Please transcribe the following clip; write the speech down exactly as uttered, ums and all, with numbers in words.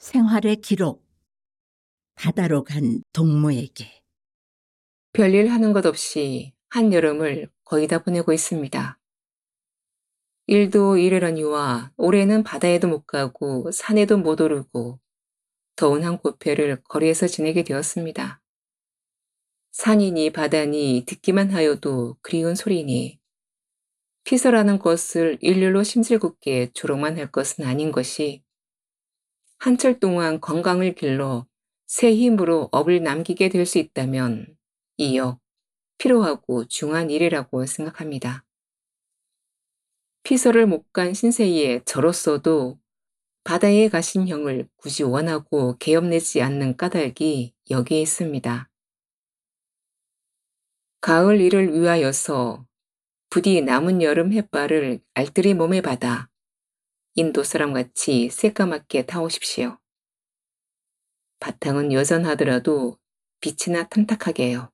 생활의 기록. 바다로 간 동무에게. 별일 하는 것 없이 한여름을 거의 다 보내고 있습니다. 일도 이르려니와 올해는 바다에도 못 가고 산에도 못 오르고 더운 한 고표를 거리에서 지내게 되었습니다. 산이니 바다니 듣기만 하여도 그리운 소리니 피서라는 것을 일렬로 심술궂게 조롱만 할 것은 아닌 것이 한철 동안 건강을 길러 새 힘으로 업을 남기게 될 수 있다면 이역 필요하고 중한 일이라고 생각합니다. 피서를 못 간 신세이에 저로서도 바다에 가신 형을 굳이 원하고 개업내지 않는 까닭이 여기에 있습니다. 가을 일을 위하여서 부디 남은 여름 햇발을 알뜰히 몸에 받아 인도 사람같이 새까맣게 타오십시오. 바탕은 여전하더라도 빛이나 탐탁하게요.